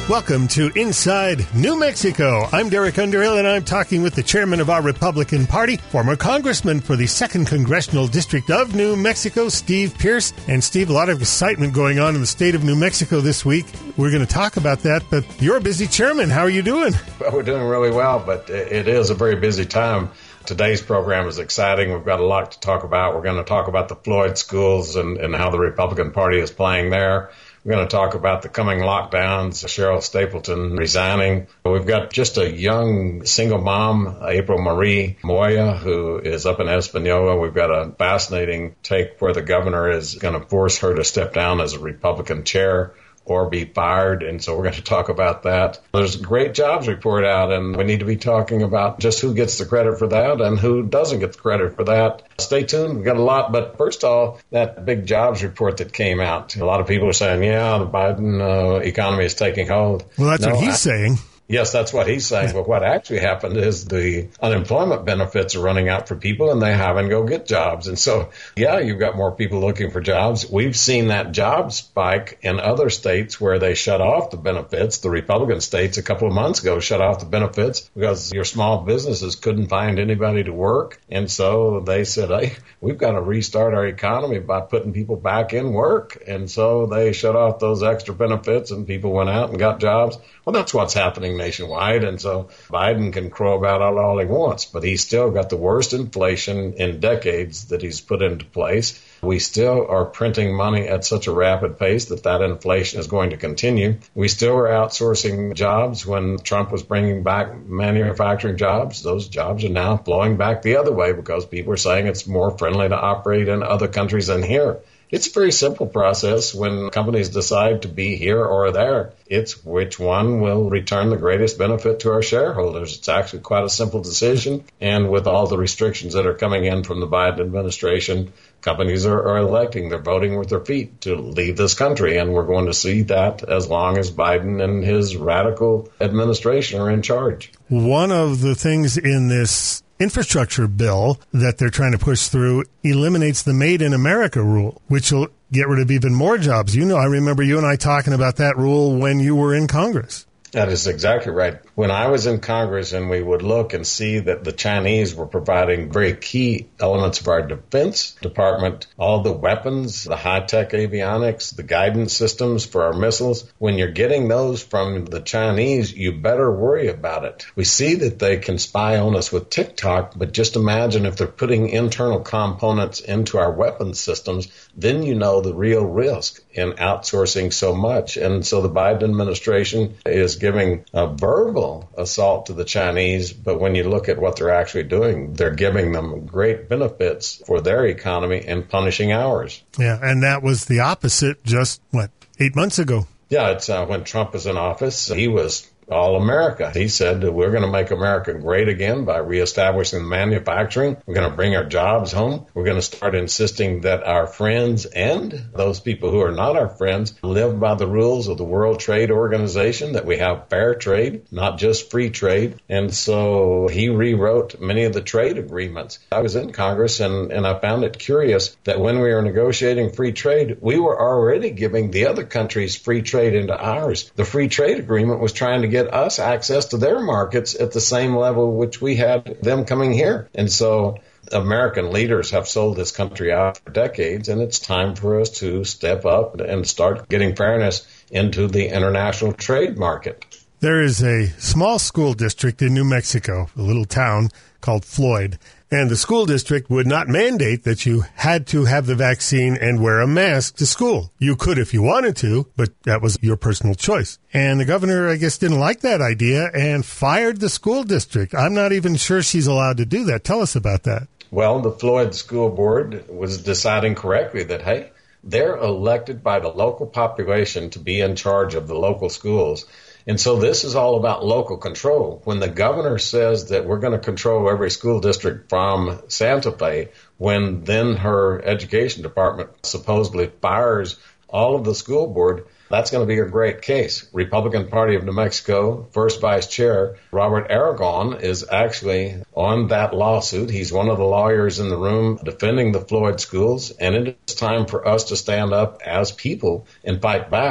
Welcome to Inside New Mexico. I'm Derek Underhill, and I'm talking with the chairman of our Republican Party, former congressman for the 2nd Congressional District of New Mexico, Steve Pearce. And Steve, a lot of excitement going on in the state of New Mexico this week. We're going to talk about that, but you're a busy chairman. How are you doing? Well, we're doing really well, but it is a very busy time. Today's program is exciting. We've got a lot to talk about. We're going to talk about the Floyd schools and how the Republican Party is playing there. We're going to talk about the coming lockdowns, Cheryl Stapleton resigning. We've got just a young single mom, April Marie Moya, who is up in Espanola. We've got a fascinating take where the governor is going to force her to step down as a Republican chair or be fired, and so we're going to talk about that. There's a great jobs report out, and we need to be talking about just who gets the credit for that and who doesn't get the credit for that. Stay tuned. We've got a lot, but first of all, that big jobs report that came out. A lot of people are saying, yeah, the Biden economy is taking hold. Well, that's what he's saying. Yes, that's what he's saying. But what actually happened is the unemployment benefits are running out for people and they haven't go get jobs. And so, yeah, you've got more people looking for jobs. We've seen that job spike in other states where they shut off the benefits. The Republican states a couple of months ago shut off the benefits because your small businesses couldn't find anybody to work. And so they said, hey, we've got to restart our economy by putting people back in work. And so they shut off those extra benefits and people went out and got jobs. Well, that's what's happening nationwide, and so Biden can crow about it all he wants, but he's still got the worst inflation in decades that he's put into place. We still are printing money at such a rapid pace that inflation is going to continue. We still are outsourcing jobs when Trump was bringing back manufacturing jobs. Those jobs are now flowing back the other way because people are saying it's more friendly to operate in other countries than here. It's a very simple process when companies decide to be here or there. It's which one will return the greatest benefit to our shareholders. It's actually quite a simple decision. And with all the restrictions that are coming in from the Biden administration, companies are electing. They're voting with their feet to leave this country. And we're going to see that as long as Biden and his radical administration are in charge. One of the things in this infrastructure bill that they're trying to push through eliminates the Made in America rule, which will get rid of even more jobs. You know, I remember you and I talking about that rule when you were in Congress. That is exactly right. When I was in Congress and we would look and see that the Chinese were providing very key elements of our Defense Department, all the weapons, the high-tech avionics, the guidance systems for our missiles, when you're getting those from the Chinese, you better worry about it. We see that they can spy on us with TikTok, but just imagine if they're putting internal components into our weapons systems, then you know the real risk in outsourcing so much. And so the Biden administration is giving a verbal assault to the Chinese, but when you look at what they're actually doing, they're giving them great benefits for their economy and punishing ours. Yeah, and that was the opposite just, 8 months ago? Yeah, it's when Trump was in office, he was all America. He said that we're going to make America great again by reestablishing manufacturing. We're going to bring our jobs home. We're going to start insisting that our friends and those people who are not our friends live by the rules of the World Trade Organization, that we have fair trade, not just free trade. And so he rewrote many of the trade agreements. I was in Congress and I found it curious that when we were negotiating free trade, we were already giving the other countries free trade into ours. The free trade agreement was trying to get us access to their markets at the same level which we had them coming here. And so American leaders have sold this country out for decades, and it's time for us to step up and start getting fairness into the international trade market. There is a small school district in New Mexico, a little town called Floyd, and the school district would not mandate that you had to have the vaccine and wear a mask to school. You could if you wanted to, but that was your personal choice. And the governor, I guess, didn't like that idea and fired the school district. I'm not even sure she's allowed to do that. Tell us about that. Well, the Floyd School Board was deciding correctly that, hey, they're elected by the local population to be in charge of the local schools. And so this is all about local control. When the governor says that we're going to control every school district from Santa Fe, when then her education department supposedly fires all of the school board, that's going to be a great case. Republican Party of New Mexico, first vice chair, Robert Aragon, is actually on that lawsuit. He's one of the lawyers in the room defending the Floyd schools, and it is time for us to stand up as people and fight back.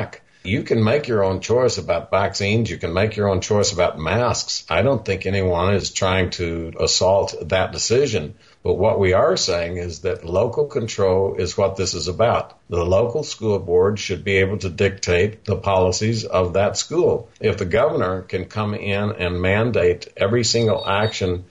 You can make your own choice about vaccines. You can make your own choice about masks. I don't think anyone is trying to assault that decision. But what we are saying is that local control is what this is about. The local school board should be able to dictate the policies of that school. If the governor can come in and mandate every single action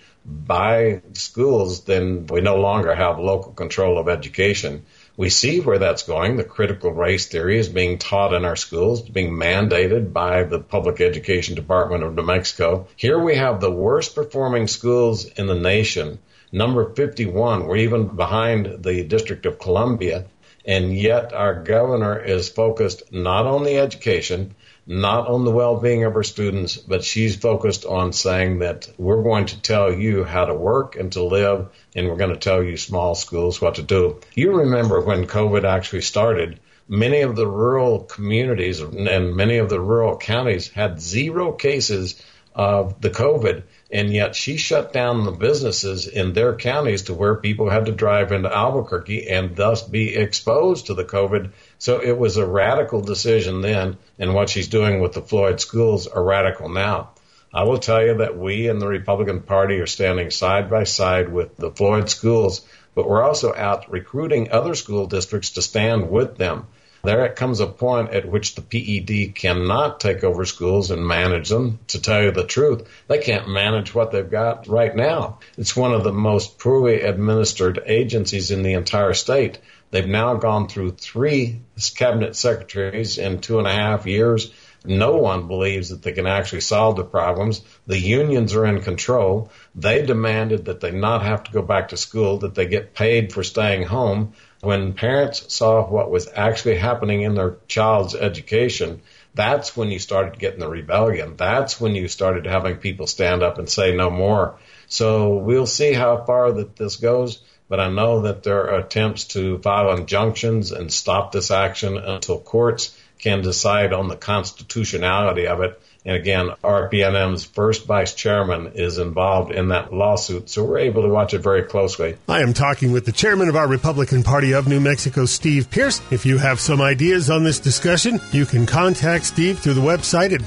by schools, then we no longer have local control of education. We see where that's going. The critical race theory is being taught in our schools, being mandated by the Public Education Department of New Mexico. Here we have the worst performing schools in the nation. Number 51, we're even behind the District of Columbia, and yet our governor is focused not on the education, not on the well-being of our students, but she's focused on saying that we're going to tell you how to work and to live, and we're going to tell you small schools what to do. You remember when COVID actually started, many of the rural communities and many of the rural counties had 0 cases of the COVID, and yet she shut down the businesses in their counties to where people had to drive into Albuquerque and thus be exposed to the COVID. So it was a radical decision then, and what she's doing with the Floyd schools are radical now. I will tell you that we in the Republican Party are standing side by side with the Floyd schools, but we're also out recruiting other school districts to stand with them. There comes a point at which the PED cannot take over schools and manage them. To tell you the truth, they can't manage what they've got right now. It's one of the most poorly administered agencies in the entire state. They've now gone through 3 cabinet secretaries in 2.5 years. No one believes that they can actually solve the problems. The unions are in control. They demanded that they not have to go back to school, that they get paid for staying home. When parents saw what was actually happening in their child's education, that's when you started getting the rebellion. That's when you started having people stand up and say no more. So we'll see how far that this goes, but I know that there are attempts to file injunctions and stop this action until courts can decide on the constitutionality of it. And again, RPNM's first vice chairman is involved in that lawsuit, so we're able to watch it very closely. I am talking with the chairman of our Republican Party of New Mexico, Steve Pearce. If you have some ideas on this discussion, you can contact Steve through the website at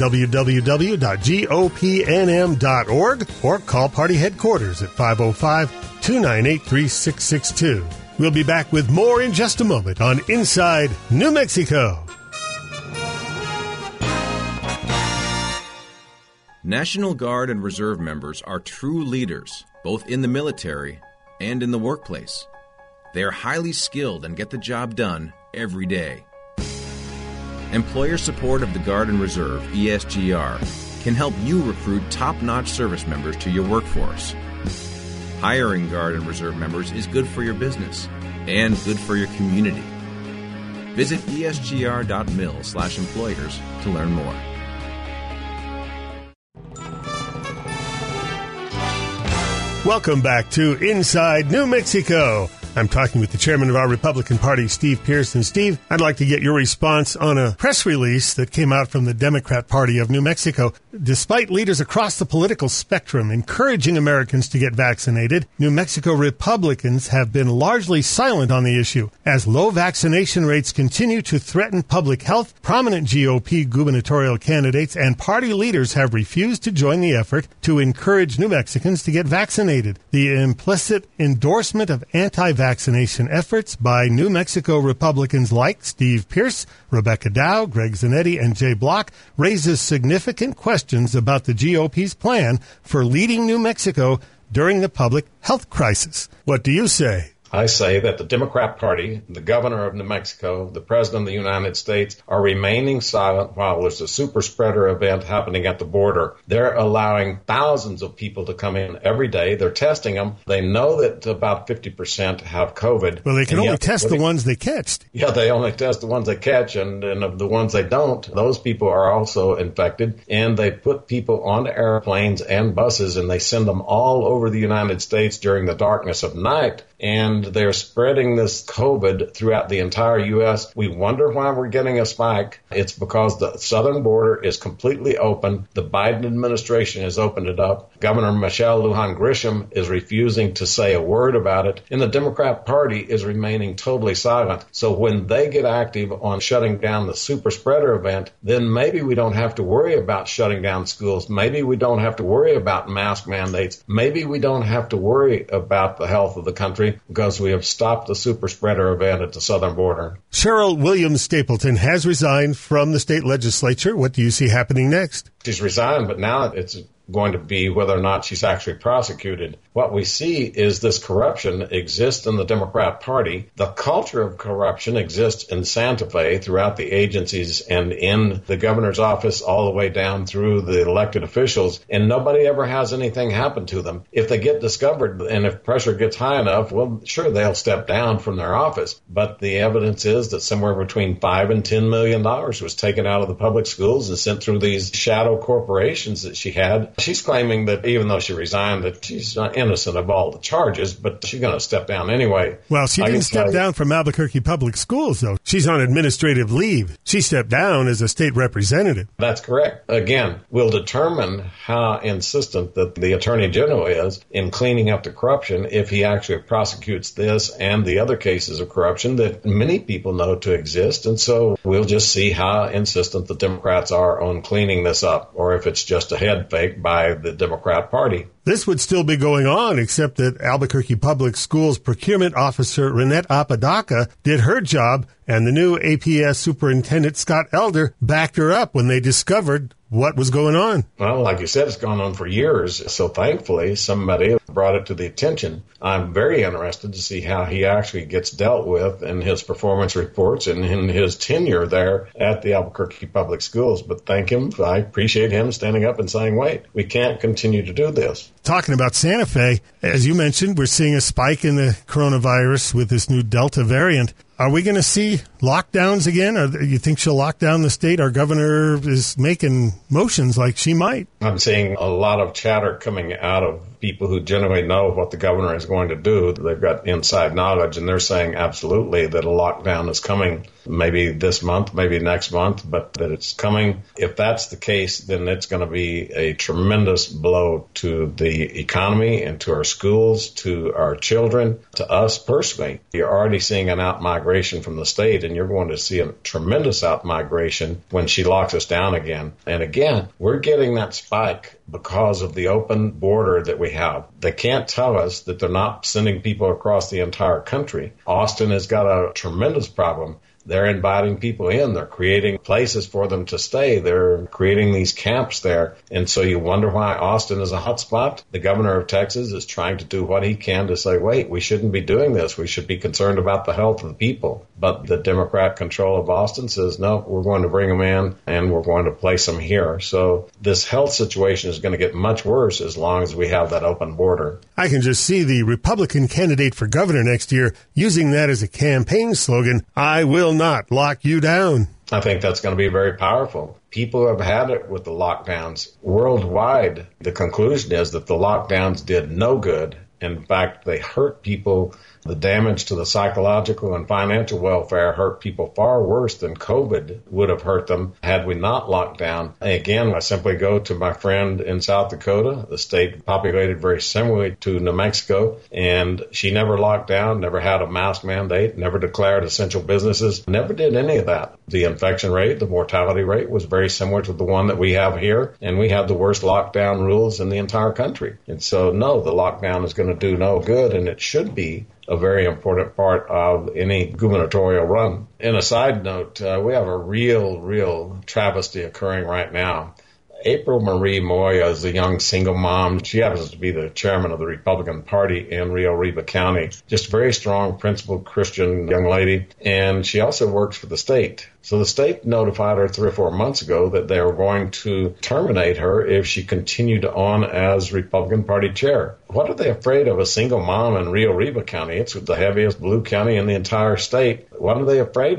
www.gopnm.org or call party headquarters at 505-298-3662. We'll be back with more in just a moment on Inside New Mexico. National Guard and Reserve members are true leaders, both in the military and in the workplace. They are highly skilled and get the job done every day. Employer support of the Guard and Reserve, ESGR, can help you recruit top-notch service members to your workforce. Hiring Guard and Reserve members is good for your business and good for your community. Visit esgr.mil/employers to learn more. Welcome back to Inside New Mexico. I'm talking with the chairman of our Republican Party, Steve Pearce. And Steve, I'd like to get your response on a press release that came out from the Democrat Party of New Mexico. Despite leaders across the political spectrum encouraging Americans to get vaccinated, New Mexico Republicans have been largely silent on the issue. As low vaccination rates continue to threaten public health, prominent GOP gubernatorial candidates and party leaders have refused to join the effort to encourage New Mexicans to get vaccinated. The implicit endorsement of anti-vaccination efforts by New Mexico Republicans like Steve Pearce, Rebecca Dow, Greg Zanetti, and Jay Block raises significant questions about the GOP's plan for leading New Mexico during the public health crisis. What do you say? I say that the Democrat Party, the governor of New Mexico, the president of the United States are remaining silent while there's a super spreader event happening at the border. They're allowing thousands of people to come in every day. They're testing them. They know that about 50% have COVID. Well, they can only test the ones they catch. Yeah, they only test the ones they catch, and of the ones they don't, those people are also infected. And they put people on airplanes and buses, and they send them all over the United States during the darkness of night. and they're spreading this COVID throughout the entire U.S. We wonder why we're getting a spike. It's because the southern border is completely open. The Biden administration has opened it up. Governor Michelle Lujan Grisham is refusing to say a word about it, and the Democrat Party is remaining totally silent. So when they get active on shutting down the super spreader event, then maybe we don't have to worry about shutting down schools. Maybe we don't have to worry about mask mandates. Maybe we don't have to worry about the health of the country because we have stopped the super spreader event at the southern border. Cheryl Williams Stapleton has resigned from the state legislature. What do you see happening next? She's resigned, but now it's going to be whether or not she's actually prosecuted. What we see is this corruption exists in the Democrat Party. The culture of corruption exists in Santa Fe throughout the agencies and in the governor's office all the way down through the elected officials, and nobody ever has anything happen to them. If they get discovered and if pressure gets high enough, well, sure, they'll step down from their office. But the evidence is that somewhere between $5 and $10 million was taken out of the public schools and sent through these shadow corporations that she had. She's claiming that even though she resigned, that she's not innocent of all the charges, but she's going to step down anyway. Well, she didn't step down from Albuquerque Public Schools, though. She's on administrative leave. She stepped down as a state representative. That's correct. Again, we'll determine how insistent that the Attorney General is in cleaning up the corruption if he actually prosecutes this and the other cases of corruption that many people know to exist. And so we'll just see how insistent the Democrats are on cleaning this up, or if it's just a head fake by the Democrat Party. This would still be going on, except that Albuquerque Public Schools procurement officer Renette Apodaca did her job, and the new APS superintendent Scott Elder backed her up when they discovered what was going on. Well, like you said, it's gone on for years. So thankfully, somebody brought it to the attention. I'm very interested to see how he actually gets dealt with in his performance reports and in his tenure there at the Albuquerque Public Schools. But thank him. I appreciate him standing up and saying, wait, we can't continue to do this. Talking about Santa Fe, as you mentioned, we're seeing a spike in the coronavirus with this new Delta variant. Are we going to see lockdowns again? Or you think she'll lock down the state? Our governor is making motions like she might. I'm seeing a lot of chatter coming out of people who generally know what the governor is going to do. They've got inside knowledge, and they're saying absolutely that a lockdown is coming, maybe this month, maybe next month, but that it's coming. If that's the case, then it's going to be a tremendous blow to the economy and to our schools, to our children, to us personally. You're already seeing an out-migration from the state, and you're going to see a tremendous out-migration when she locks us down again. And again, we're getting that spike because of the open border that we have. They can't tell us that they're not sending people across the entire country. Austin has got a tremendous problem. They're inviting people in. They're creating places for them to stay. They're creating these camps there. And so you wonder why Austin is a hot spot. The governor of Texas is trying to do what he can to say, wait, we shouldn't be doing this. We should be concerned about the health of the people. But the Democrat control of Austin says, no, we're going to bring them in and we're going to place them here. So this health situation is going to get much worse as long as we have that open border. I can just see the Republican candidate for governor next year using that as a campaign slogan, I will not lock you down. I think that's going to be very powerful. People have had it with the lockdowns worldwide. The conclusion is that the lockdowns did no good. In fact, they hurt people. The damage to the psychological and financial welfare hurt people far worse than COVID would have hurt them had we not locked down. Again, I simply go to my friend in South Dakota, the state populated very similarly to New Mexico, and she never locked down, never had a mask mandate, never declared essential businesses, never did any of that. The infection rate, the mortality rate was very similar to the one that we have here, and we have the worst lockdown rules in the entire country. And so, no, the lockdown is going to do no good, and it should be a very important part of any gubernatorial run. In a side note, we have a real travesty occurring right now. April Marie Moya is a young single mom. She happens to be the chairman of the Republican Party in Rio Arriba County. Just a very strong, principled Christian young lady. And she also works for the state. So the state notified her 3 or 4 months ago that they were going to terminate her if she continued on as Republican Party chair. What are they afraid of? A single mom in Rio Arriba County? It's the heaviest blue county in the entire state. What are they afraid of?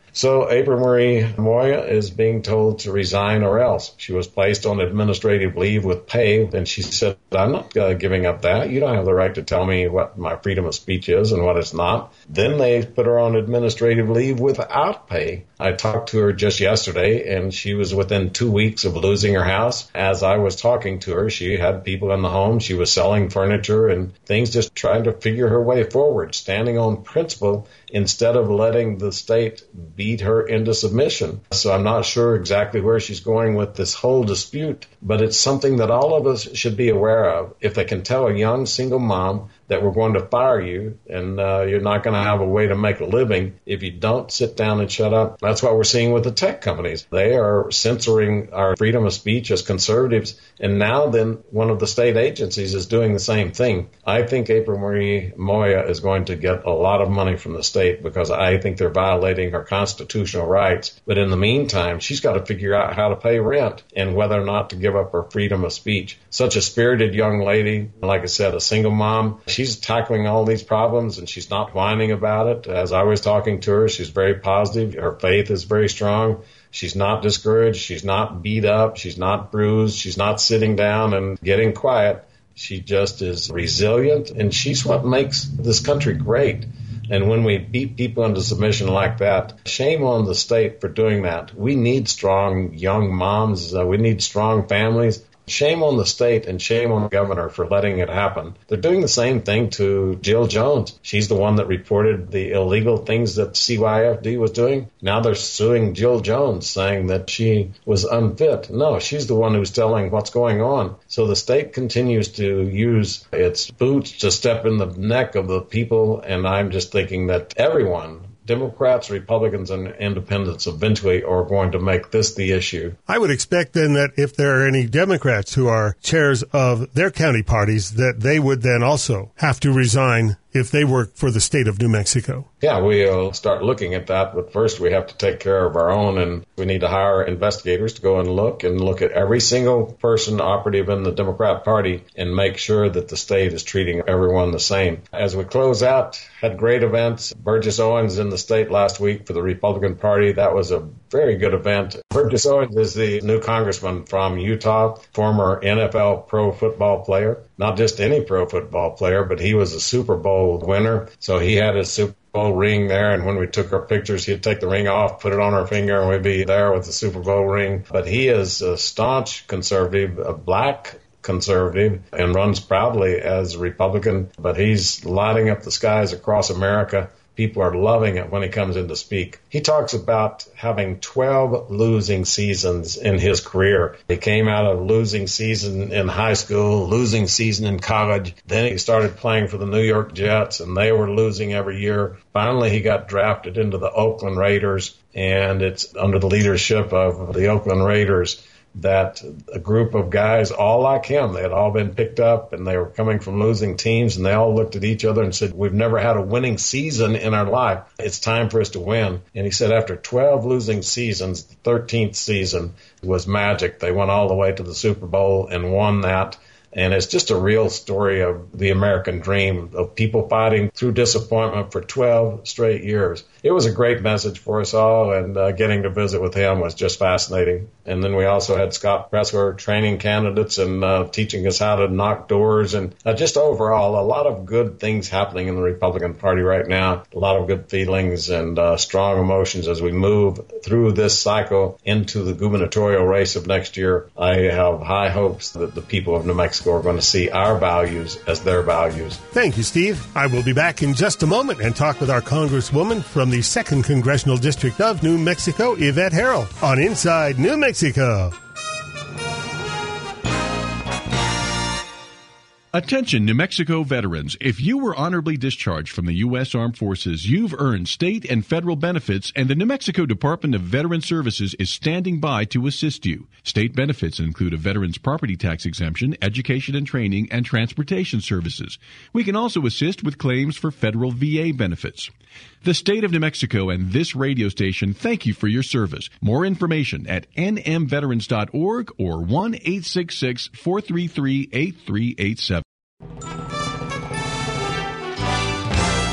So April Marie Moya is being told to resign or else. She was placed on administrative leave with pay, and she said, I'm not giving up that. You don't have the right to tell me what my freedom of speech is and what it's not. Then they put her on administrative leave without pay. I talked to her just yesterday, and she was within 2 weeks of losing her house. As I was talking to her, she had people in the home. She was selling furniture and things, just trying to figure her way forward, standing on principle instead of letting the state beat her into submission. So I'm not sure exactly where she's going with this whole dispute, but it's something that all of us should be aware of. If they can tell a young single mom that we're going to fire you and you're not going to have a way to make a living if you don't sit down and shut up. That's what we're seeing with the tech companies. They are censoring our freedom of speech as conservatives, and now then one of the state agencies is doing the same thing. I think April Marie Moya is going to get a lot of money from the state because I think they're violating her constitutional rights. But in the meantime, she's got to figure out how to pay rent and whether or not to give up her freedom of speech. Such a spirited young lady, like I said, a single mom. She's tackling all these problems and she's not whining about it. As I was talking to her, she's very positive. Her faith is very strong. She's not discouraged. She's not beat up. She's not bruised. She's not sitting down and getting quiet. She just is resilient, and she's what makes this country great. And when we beat people into submission like that, shame on the state for doing that. We need strong young moms. We need strong families. Shame on the state and shame on the governor for letting it happen. They're doing the same thing to Jill Jones. She's the one that reported the illegal things that CYFD was doing. Now they're suing Jill Jones, saying that she was unfit. No, she's the one who's telling what's going on. So the state continues to use its boots to step in the neck of the people, and I'm just thinking that everyone, Democrats, Republicans, and independents eventually are going to make this the issue. I would expect then that if there are any Democrats who are chairs of their county parties, that they would then also have to resign if they work for the state of New Mexico. Yeah, we'll start looking at that, but first we have to take care of our own, and we need to hire investigators to go and look at every single person operative in the Democrat Party and make sure that the state is treating everyone the same. As we close out, had great events. Burgess Owens in the state last week for the Republican Party. That was a very good event. Burgess Owens is the new congressman from Utah, former NFL pro football player. Not just any pro football player, but he was a Super Bowl winner. So he had his Super Bowl ring there, and when we took our pictures, he'd take the ring off, put it on our finger, and we'd be there with the Super Bowl ring. But he is a staunch conservative, a black conservative, and runs proudly as a Republican. But he's lighting up the skies across America. People are loving it when he comes in to speak. He talks about having 12 losing seasons in his career. He came out of losing season in high school, losing season in college. Then he started playing for the New York Jets, and they were losing every year. Finally, he got drafted into the Oakland Raiders, and it's under the leadership of the Oakland Raiders that a group of guys, all like him, they had all been picked up and they were coming from losing teams, and they all looked at each other and said, we've never had a winning season in our life. It's time for us to win. And he said after 12 losing seasons, the 13th season was magic. They went all the way to the Super Bowl and won that. And it's just a real story of the American dream, of people fighting through disappointment for 12 straight years. It was a great message for us all, and getting to visit with him was just fascinating. And then we also had Scott Presler training candidates and teaching us how to knock doors, and just overall a lot of good things happening in the Republican Party right now, a lot of good feelings and strong emotions as we move through this cycle into the gubernatorial race of next year. I have high hopes that the people of New Mexico are going to see our values as their values. Thank you, Steve. I will be back in just a moment and talk with our Congresswoman from the 2nd Congressional District of New Mexico, Yvette Harrell, on Inside New Mexico. Attention, New Mexico veterans. If you were honorably discharged from the U.S. Armed Forces, you've earned state and federal benefits, and the New Mexico Department of Veteran Services is standing by to assist you. State benefits include a veteran's property tax exemption, education and training, and transportation services. We can also assist with claims for federal VA benefits. The state of New Mexico and this radio station thank you for your service. More information at nmveterans.org or 1-866-433-8387.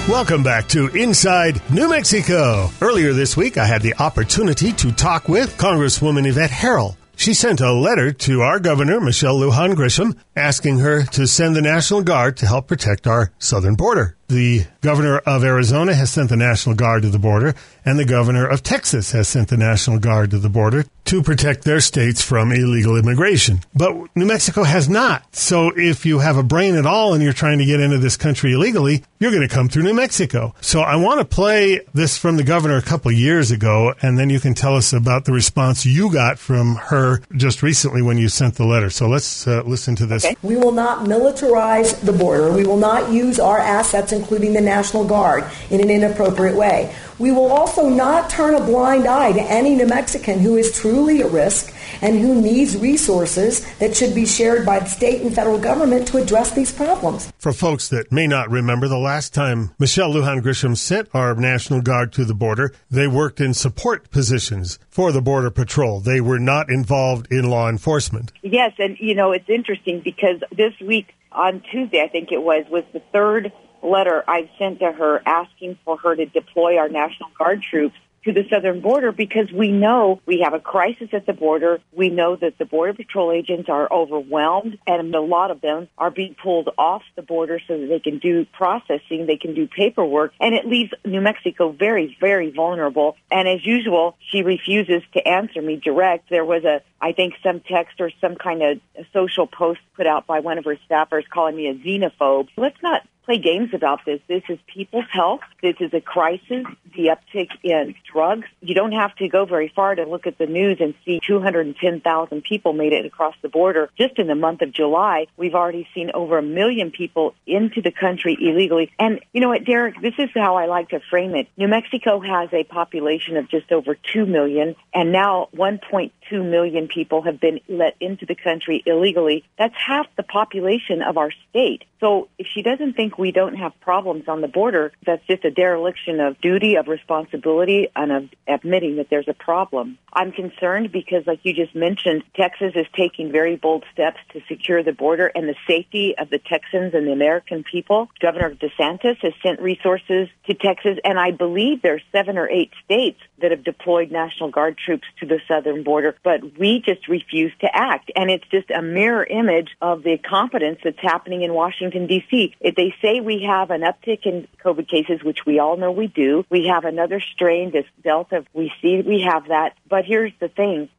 Welcome back to Inside New Mexico. Earlier this week, I had the opportunity to talk with Congresswoman Yvette Herrell. She sent a letter to our governor, Michelle Lujan Grisham, asking her to send the National Guard to help protect our southern border. The governor of Arizona has sent the National Guard to the border, and the governor of Texas has sent the National Guard to the border to protect their states from illegal immigration. But New Mexico has not. So if you have a brain at all and you're trying to get into this country illegally, you're going to come through New Mexico. So I want to play this from the governor a couple of years ago, and then you can tell us about the response you got from her just recently when you sent the letter. So let's listen to this. Okay. We will not militarize the border. We will not use our assets, including the National Guard, in an inappropriate way. We will also not turn a blind eye to any New Mexican who is truly at risk and who needs resources that should be shared by the state and federal government to address these problems. For folks that may not remember, the last time Michelle Lujan Grisham sent our National Guard to the border, they worked in support positions for the Border Patrol. They were not involved in law enforcement. Yes, and, it's interesting because this week on Tuesday, I think it was the third letter I've sent to her asking for her to deploy our National Guard troops to the southern border because we know we have a crisis at the border. We know that the Border Patrol agents are overwhelmed, and a lot of them are being pulled off the border so that they can do processing, they can do paperwork, and it leaves New Mexico very, very vulnerable. And as usual, she refuses to answer me direct. There was I think some text or some kind of social post put out by one of her staffers calling me a xenophobe. Let's not play games about this. This is people's health. This is a crisis. The uptick in drugs. You don't have to go very far to look at the news and see 210,000 people made it across the border. Just in the month of July, we've already seen over 1 million people into the country illegally. And you know what, Derek, this is how I like to frame it. New Mexico has a population of just over 2 million, and now 1.2 million people have been let into the country illegally. That's half the population of our state. So if she doesn't think we don't have problems on the border, that's just a dereliction of duty, of responsibility, and of admitting that there's a problem. I'm concerned because, like you just mentioned, Texas is taking very bold steps to secure the border and the safety of the Texans and the American people. Governor DeSantis has sent resources to Texas, and I believe there's 7 or 8 states that have deployed National Guard troops to the southern border, but we just refuse to act. And it's just a mirror image of the incompetence that's happening in Washington, D.C. If they say we have an uptick in COVID cases, which we all know we do, we have another strain, this Delta, we see we have that. But here's the thing,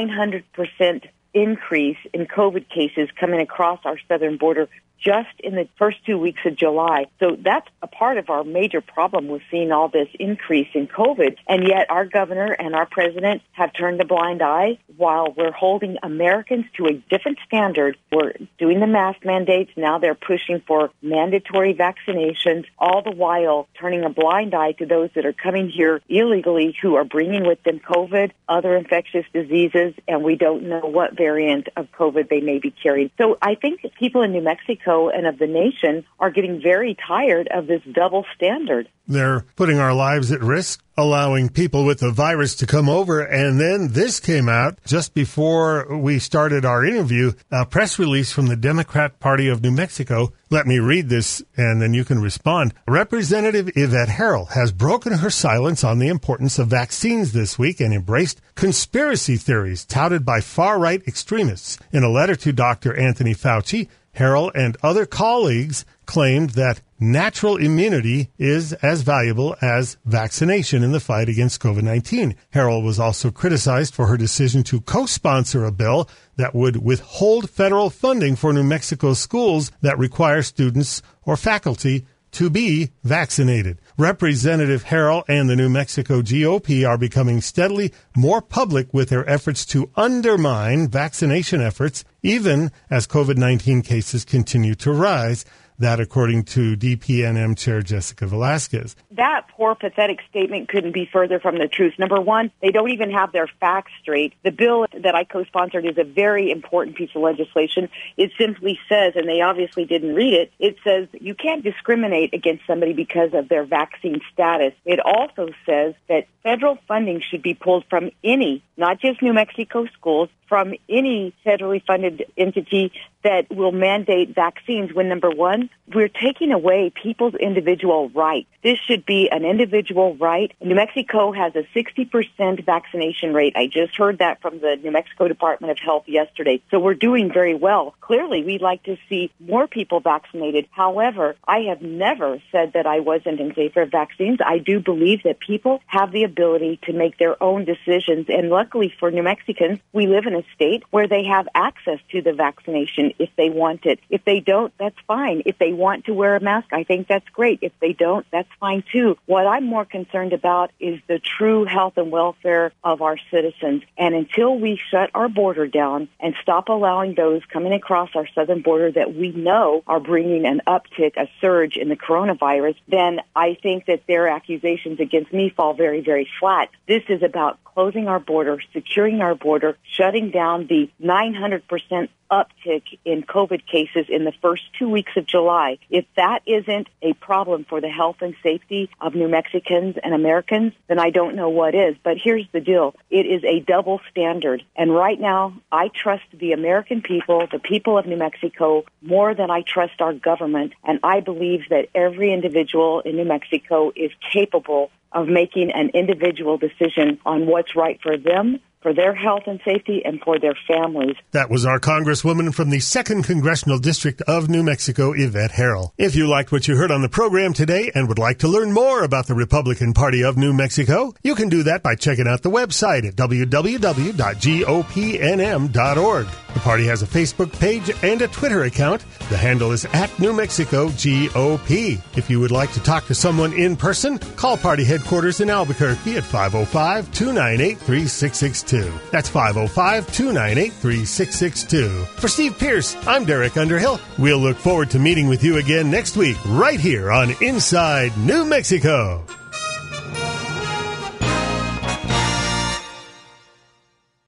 900% increase in COVID cases coming across our southern border just in the first 2 weeks of July. So that's a part of our major problem with seeing all this increase in COVID. And yet our governor and our president have turned a blind eye while we're holding Americans to a different standard. We're doing the mask mandates. Now they're pushing for mandatory vaccinations, all the while turning a blind eye to those that are coming here illegally who are bringing with them COVID, other infectious diseases, and we don't know what variant of COVID they may be carrying. So I think people in New Mexico and of the nation are getting very tired of this double standard. They're putting our lives at risk, allowing people with the virus to come over. And then this came out just before we started our interview, a press release from the Democrat Party of New Mexico. Let me read this, and then you can respond. Representative Yvette Herrell has broken her silence on the importance of vaccines this week and embraced conspiracy theories touted by far-right extremists. In a letter to Dr. Anthony Fauci, Herrell and other colleagues claimed that natural immunity is as valuable as vaccination in the fight against COVID-19. Herrell was also criticized for her decision to co-sponsor a bill that would withhold federal funding for New Mexico schools that require students or faculty to be vaccinated. Representative Herrell and the New Mexico GOP are becoming steadily more public with their efforts to undermine vaccination efforts, even as COVID-19 cases continue to rise. That, according to DPNM Chair Jessica Velasquez. That poor, pathetic statement couldn't be further from the truth. Number one, they don't even have their facts straight. The bill that I co-sponsored is a very important piece of legislation. It simply says, and they obviously didn't read it, it says you can't discriminate against somebody because of their vaccine status. It also says that federal funding should be pulled from any, not just New Mexico schools, from any federally funded entity that will mandate vaccines when, number one, we're taking away people's individual right. This should be an individual right. New Mexico has a 60% vaccination rate. I just heard that from the New Mexico Department of Health yesterday. So we're doing very well. Clearly, we'd like to see more people vaccinated. However, I have never said that I wasn't in favor of vaccines. I do believe that people have the ability to make their own decisions. And luckily for New Mexicans, we live in a state where they have access to the vaccination if they want it. If they don't, that's fine. If they want to wear a mask, I think that's great. If they don't, that's fine too. What I'm more concerned about is the true health and welfare of our citizens. And until we shut our border down and stop allowing those coming across our southern border that we know are bringing an uptick, a surge in the coronavirus, then I think that their accusations against me fall very, very flat. This is about closing our border, securing our border, shutting down the 900% uptick in COVID cases in the first 2 weeks of July. If that isn't a problem for the health and safety of New Mexicans and Americans, then I don't know what is. But here's the deal. It is a double standard. And right now, I trust the American people, the people of New Mexico, more than I trust our government. And I believe that every individual in New Mexico is capable of making an individual decision on what's right for them, for their health and safety, and for their families. That was our Congresswoman from the 2nd Congressional District of New Mexico, Yvette Harrell. If you liked what you heard on the program today and would like to learn more about the Republican Party of New Mexico, you can do that by checking out the website at www.gopnm.org. The party has a Facebook page and a Twitter account. The handle is @NewMexicoGOP. If you would like to talk to someone in person, call party headquarters in Albuquerque at 505-298-3662. That's 505-298-3662. For Steve Pierce, I'm Derek Underhill. We'll look forward to meeting with you again next week, right here on Inside New Mexico.